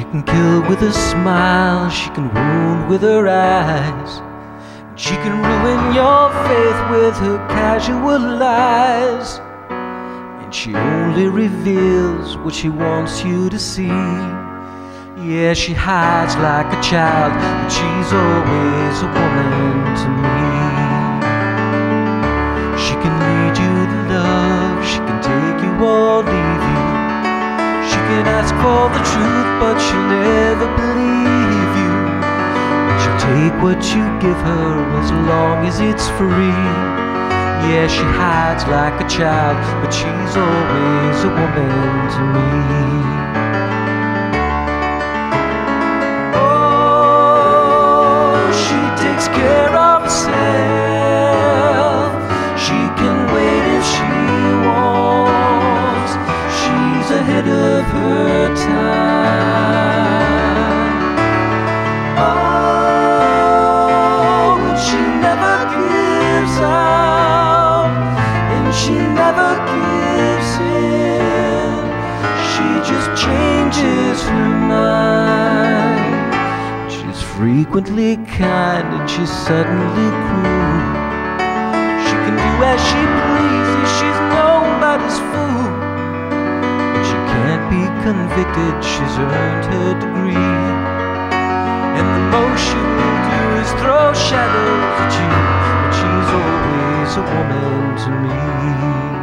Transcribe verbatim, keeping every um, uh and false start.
can kill with a smile, she can wound with her eyes. She can ruin your faith with her casual lies. And she only reveals what she wants you to see. Yeah, she hides like a child, but she's always a woman to me. She can lead you to love, she can take you or leave you. She can ask for the truth, but she'll never believe you. She'll take what you give her as long as it's free. Yeah, she hides like a child, but she's always a woman to me. Care of herself. She can wait if she wants. She's ahead of her time. Oh, and she never gives up, and she never gives in. She just changes her mind. Frequently kind and she's suddenly cruel. She can do as she pleases, she's nobody's fool. But she can't be convicted, she's earned her degree. And the most she will do is throw shadows at you. But she's always a woman to me.